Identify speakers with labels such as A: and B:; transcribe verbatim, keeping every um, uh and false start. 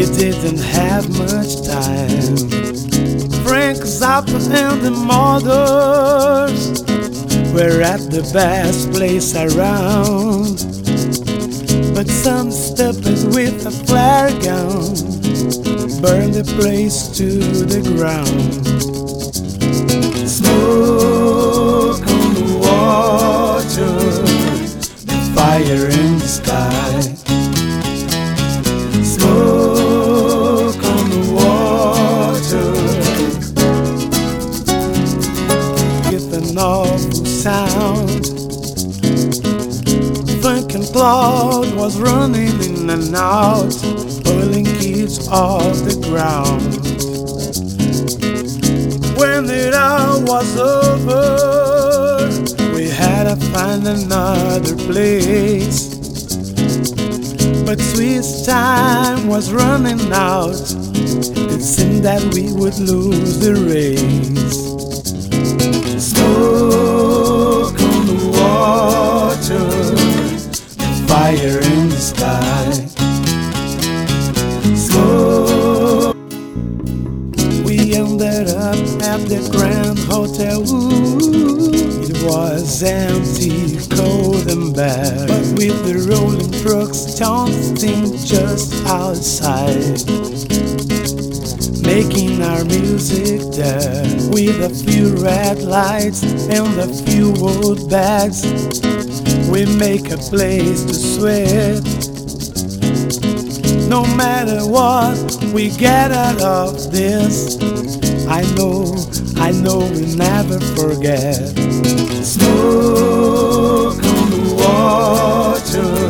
A: didn't have much time. Frank Zappa and the Mothers were at the best place around, but some steppers with a flare gun burned the place to the ground. Smoke on the water, the fire in the sky. Smoke on the water, with an awful sound. Thinking Claude was running in and out, pulling kids off the ground. When it all was over, we had to find another place. But Swiss time was running out. It seemed that we would lose the race. Smoke on the water, fire in the sky. Smoke. We ended up at the Grand Hotel. Ooh, it was empty, cold and bad, but with the rolling trucks dancing just outside, making our music there. With a few red lights and a few wood bags, we make a place to sweat. No matter what we get out of this, I know, I know we'll never forget. Smoke on the water.